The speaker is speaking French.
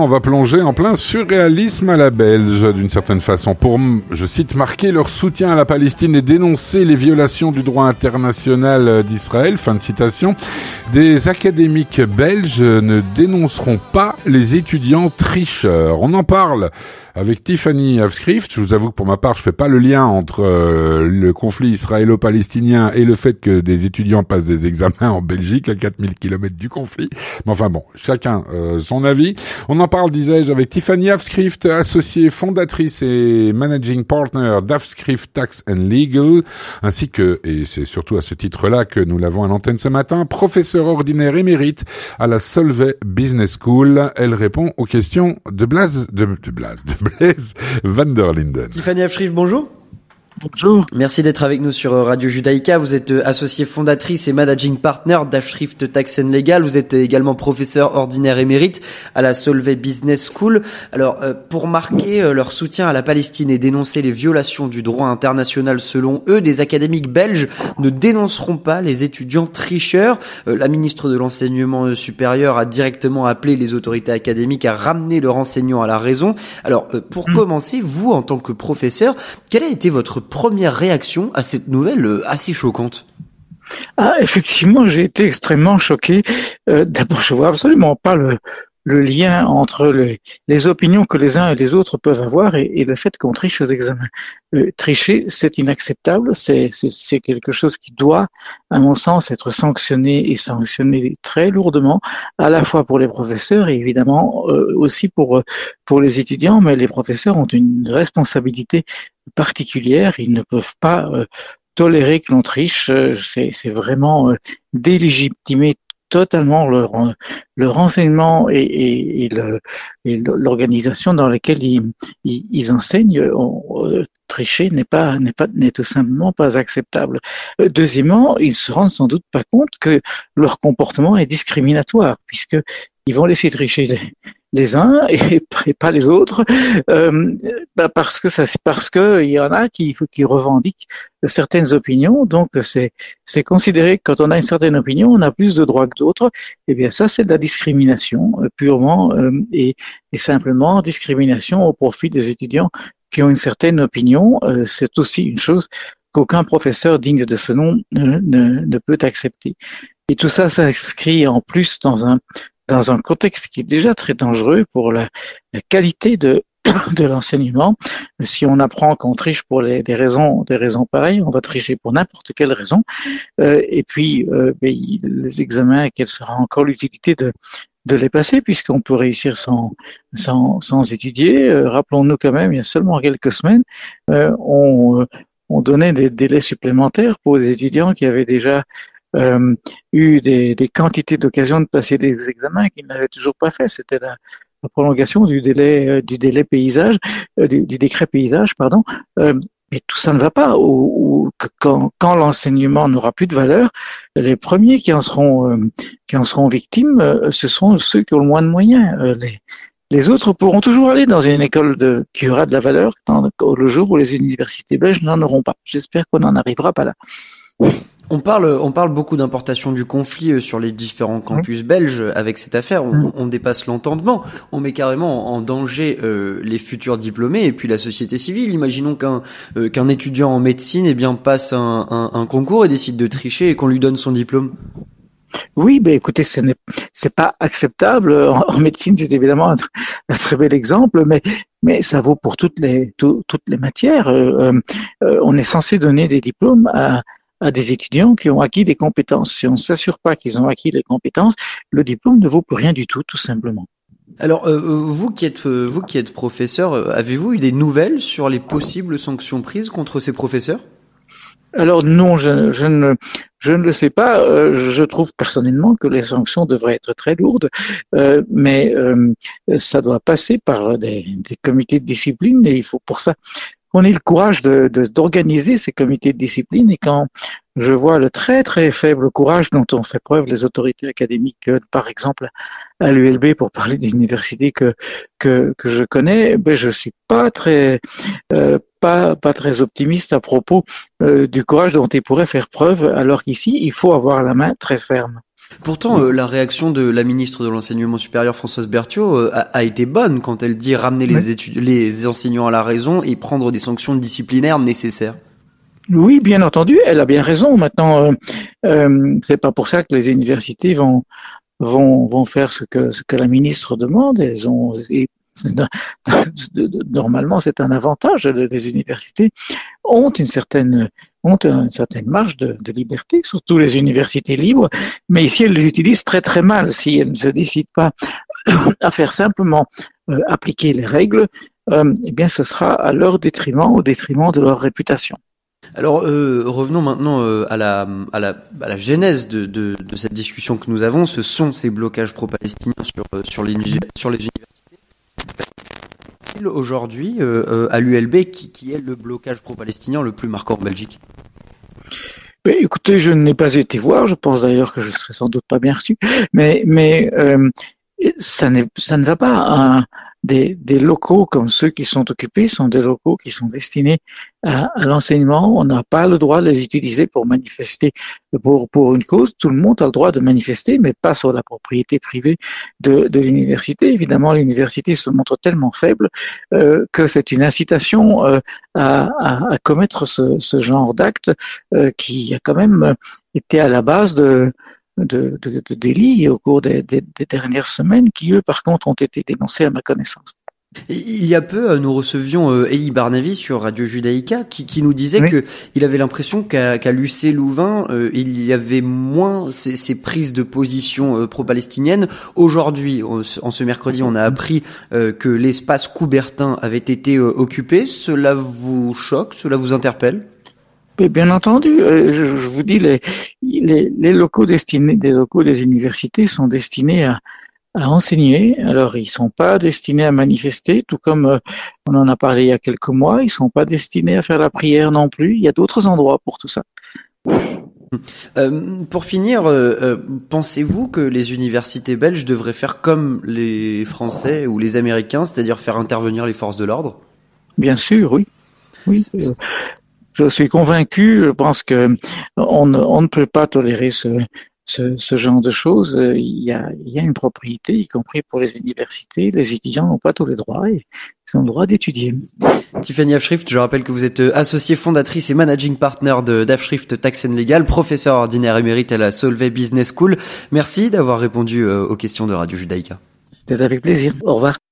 On va plonger en plein surréalisme à la belge, d'une certaine façon, pour, je cite, marquer leur soutien à la Palestine et dénoncer les violations du droit international d'Israël. Fin de citation. Des académiques belges ne dénonceront pas les étudiants tricheurs. On en parle avec Tiffany Afschrift. Je vous avoue que pour ma part, je fais pas le lien entre le conflit israélo-palestinien et le fait que des étudiants passent des examens en Belgique à 4000 km du conflit. Mais enfin bon, chacun son avis. On en parle, disais-je, avec Tiffany Afschrift, associée fondatrice et managing partner d'Afschrift Tax and Legal, ainsi que, et c'est surtout à ce titre-là que nous l'avons à l'antenne ce matin, professeur ordinaire émérite à la Solvay Business School. Elle répond aux questions de Blaise van der Linden. Tiffany Afschrift, bonjour. Bonjour. Merci d'être avec nous sur Radio Judaïka. Vous êtes associée fondatrice et managing partner d'Afschrift Tax and Legal. Vous êtes également professeur ordinaire émérite à la Solvay Business School. Alors, pour marquer leur soutien à la Palestine et dénoncer les violations du droit international selon eux, des académiques belges ne dénonceront pas les étudiants tricheurs. La ministre de l'Enseignement supérieur a directement appelé les autorités académiques à ramener leur enseignant à la raison. Alors, pour commencer, vous, en tant que professeur, quelle a été votre première réaction à cette nouvelle assez choquante? Effectivement, j'ai été extrêmement choqué. D'abord, je vois absolument pas le lien entre les opinions que les uns et les autres peuvent avoir et le fait qu'on triche aux examens. Tricher, c'est inacceptable, c'est quelque chose qui doit, à mon sens, être sanctionné et sanctionné très lourdement, à la fois pour les professeurs et évidemment aussi pour les étudiants, mais les professeurs ont une responsabilité particulière, ils ne peuvent pas tolérer que l'on triche, c'est vraiment délégitimer totalement leur enseignement et l'organisation dans laquelle ils enseignent. Tricher n'est tout simplement pas acceptable. Deuxièmement, ils se rendent sans doute pas compte que leur comportement est discriminatoire, puisque ils vont laisser tricher les uns et pas les autres, parce que il y en a qui revendiquent certaines opinions. Donc c'est considéré que quand on a une certaine opinion, on a plus de droits que d'autres. Eh bien ça, c'est de la discrimination purement et simplement discrimination au profit des étudiants qui ont une certaine opinion. C'est aussi une chose qu'aucun professeur digne de ce nom ne peut accepter. Et tout ça s'inscrit en plus dans un contexte qui est déjà très dangereux pour la qualité de l'enseignement. Si on apprend qu'on triche pour des raisons pareilles, on va tricher pour n'importe quelle raison. Et puis, les examens, quelle sera encore l'utilité de les passer, puisqu'on peut réussir sans étudier. Rappelons-nous quand même, il y a seulement quelques semaines, on donnait des délais supplémentaires pour les étudiants qui avaient déjà eu des quantités d'occasions de passer des examens qu'ils n'avaient toujours pas fait. C'était la prolongation du délai paysage, du décret paysage, pardon. Mais tout ça ne va pas. Quand l'enseignement n'aura plus de valeur, les premiers qui en seront victimes, ce sont ceux qui ont le moins de moyens. Les autres pourront toujours aller dans une école qui aura de la valeur le jour où les universités belges n'en auront pas. J'espère qu'on n'en arrivera pas là. On parle beaucoup d'importation du conflit sur les différents campus belges avec cette affaire. On dépasse l'entendement. On met carrément en danger les futurs diplômés et puis la société civile. Imaginons qu'un étudiant en médecine passe un concours et décide de tricher et qu'on lui donne son diplôme. Oui, écoutez, c'est pas acceptable. En médecine, c'est évidemment un très bel exemple, mais ça vaut pour toutes les matières. On est censé donner des diplômes à des étudiants qui ont acquis des compétences. Si on ne s'assure pas qu'ils ont acquis les compétences, le diplôme ne vaut plus rien du tout simplement. Alors, vous qui êtes professeur, avez-vous eu des nouvelles sur les possibles sanctions prises contre ces professeurs? Alors non, je ne le sais pas. Je trouve personnellement que les sanctions devraient être très lourdes, mais ça doit passer par des comités de discipline et il faut pour ça qu'on ait le courage d'organiser ces comités de discipline. Et quand je vois le très très faible courage dont ont fait preuve les autorités académiques, par exemple à l'ULB, pour parler d'une université que je connais, je suis pas très optimiste à propos du courage dont ils pourraient faire preuve, alors qu'ici il faut avoir la main très ferme. Pourtant, la réaction de la ministre de l'Enseignement supérieur, Françoise Berthiaud, a été bonne quand elle dit ramener les enseignants à la raison et prendre des sanctions disciplinaires nécessaires. Oui, bien entendu, elle a bien raison. Maintenant, c'est pas pour ça que les universités vont faire ce que la ministre demande. Normalement, c'est un avantage. Les universités ont une certaine marge de liberté, surtout les universités libres. Mais ici, elles les utilisent très très mal. Si elles ne se décident pas à faire simplement appliquer les règles, eh bien, ce sera à leur détriment, au détriment de leur réputation. Alors revenons maintenant à la genèse de cette discussion que nous avons. Ce sont ces blocages pro-palestiniens sur les universités. Aujourd'hui, à l'ULB, qui est le blocage pro-palestinien le plus marquant en Belgique? Écoutez, je n'ai pas été voir. Je pense d'ailleurs que je serais sans doute pas bien reçu. Mais ça ne va pas. Des locaux comme ceux qui sont occupés sont des locaux qui sont destinés à l'enseignement. On n'a pas le droit de les utiliser pour manifester pour une cause. Tout le monde a le droit de manifester, mais pas sur la propriété privée de l'université. Évidemment, l'université se montre tellement faible que c'est une incitation à commettre ce genre d'acte qui a quand même été à la base de délits au cours des dernières semaines qui, eux, par contre, ont été dénoncés à ma connaissance. Il y a peu, nous recevions Elie Barnavi sur Radio Judaïka qui nous disait que il avait l'impression qu'à l'UC Louvain, il y avait moins ces prises de position pro-palestiniennes. Aujourd'hui, en ce mercredi, on a appris que l'espace Coubertin avait été occupé. Cela vous choque? Cela vous interpelle? Bien entendu, je vous dis, les locaux des universités sont destinés à enseigner. Alors, ils sont pas destinés à manifester, tout comme on en a parlé il y a quelques mois. Ils sont pas destinés à faire la prière non plus. Il y a d'autres endroits pour tout ça. Pour finir, pensez-vous que les universités belges devraient faire comme les Français ou les Américains, c'est-à-dire faire intervenir les forces de l'ordre? Bien sûr, oui. Je suis convaincu. Je pense que on ne peut pas tolérer ce genre de choses. Il y a une propriété, y compris pour les universités. Les étudiants n'ont pas tous les droits et ils ont le droit d'étudier. Tiffany Afschrift, je rappelle que vous êtes associée fondatrice et managing partner d'Afschrift Tax & Legal, professeur ordinaire émérite à la Solvay Business School. Merci d'avoir répondu aux questions de Radio Judaïka. C'était avec plaisir. Au revoir.